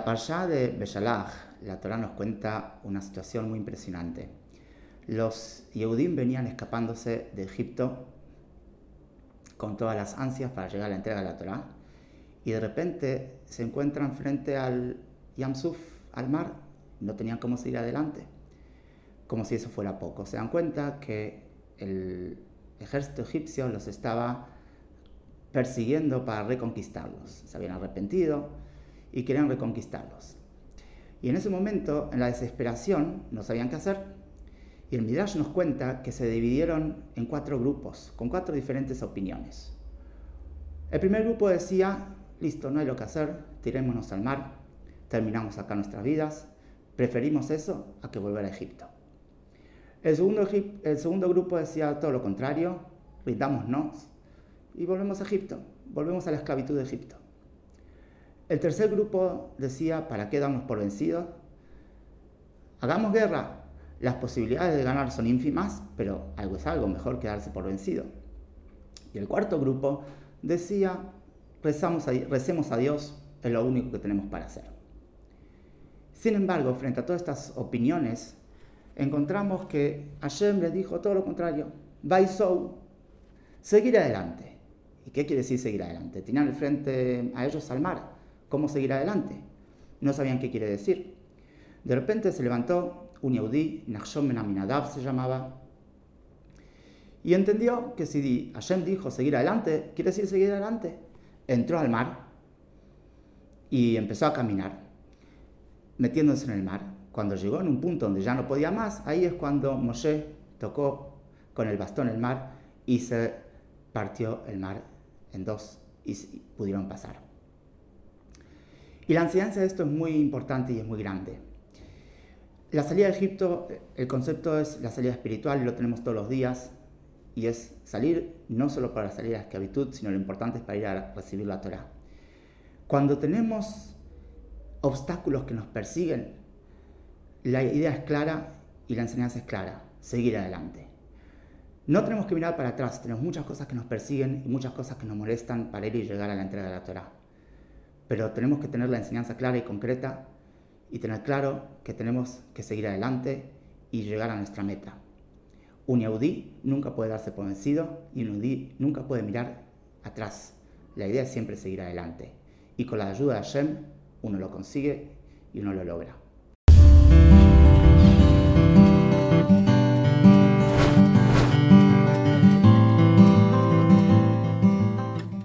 la parashá de Beshalach, la Torá nos cuenta una situación muy impresionante. Los Yehudim venían escapándose de Egipto con todas las ansias para llegar a la entrega de la Torá, y de repente se encuentran frente al Yam Suf, al mar, no tenían cómo seguir adelante, como si eso fuera poco. Se dan cuenta que el ejército egipcio los estaba persiguiendo para reconquistarlos. Se habían arrepentido y querían reconquistarlos. Y en ese momento, en la desesperación, no sabían qué hacer. Y el Midrash nos cuenta que se dividieron en 4 grupos, con 4 diferentes opiniones. El primer grupo decía: listo, no hay lo que hacer, tirémonos al mar, terminamos acá nuestras vidas, preferimos eso a que volver a Egipto. El segundo grupo decía todo lo contrario: rindámonos y volvemos a Egipto, volvemos a la esclavitud de Egipto. El tercer grupo decía: ¿para qué darnos por vencidos? Hagamos guerra. Las posibilidades de ganar son ínfimas, pero algo es algo, mejor que darse por vencido. Y el cuarto grupo decía: recemos a Dios, es lo único que tenemos para hacer. Sin embargo, frente a todas estas opiniones, encontramos que Hashem les dijo todo lo contrario: Vaisou, seguir adelante. ¿Y qué quiere decir seguir adelante? Tenían al frente a ellos al mar. ¿Cómo seguir adelante? No sabían qué quiere decir. De repente se levantó un Yehudí, Nachshon ben Aminadab se llamaba, y entendió que si Hashem dijo seguir adelante, quiere decir seguir adelante. Entró al mar y empezó a caminar, metiéndose en el mar. Cuando llegó en un punto donde ya no podía más, ahí es cuando Moshe tocó con el bastón el mar y se partió el mar en 2 y pudieron pasar. Y la enseñanza de esto es muy importante y es muy grande. La salida de Egipto, el concepto es la salida espiritual y lo tenemos todos los días, y es salir no solo para salir a la esclavitud, sino lo importante es para ir a recibir la Torá. Cuando tenemos obstáculos que nos persiguen, la idea es clara y la enseñanza es clara: seguir adelante. No tenemos que mirar para atrás, tenemos muchas cosas que nos persiguen y muchas cosas que nos molestan para ir y llegar a la entrega de la Torá. Pero tenemos que tener la enseñanza clara y concreta y tener claro que tenemos que seguir adelante y llegar a nuestra meta. Un Yehudí nunca puede darse por vencido y un Yehudí nunca puede mirar atrás. La idea es siempre seguir adelante. Y con la ayuda de Hashem uno lo consigue y uno lo logra.